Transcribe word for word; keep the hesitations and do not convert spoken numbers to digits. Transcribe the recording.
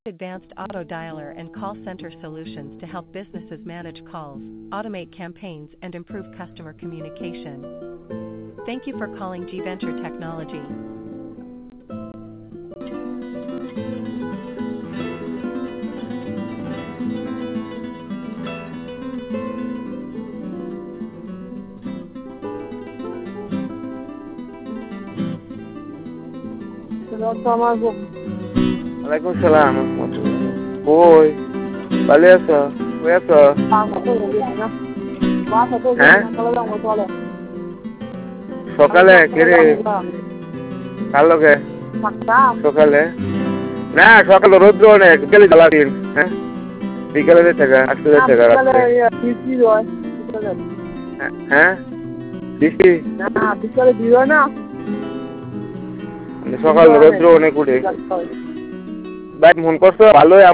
Advanced auto dialer and call center solutions to help businesses manage calls, automate campaigns, and improve customer communication. Thank you for calling G Venture Technology. Alaikum salam. Boy, ভালো আছো? কই আছো? হ্যাঁ? সকালে কেরে কার লগে সকালে না সকালে রোদ্র অনেক বিকেলে জ্বালা দিন হ্যাঁ বিকেলে থেকে আসতে থেকে হ্যাঁ বৃষ্টি বিকালে দিও না সকাল রোদ্র অনেক উঠে ভাই মন করছো ভালোই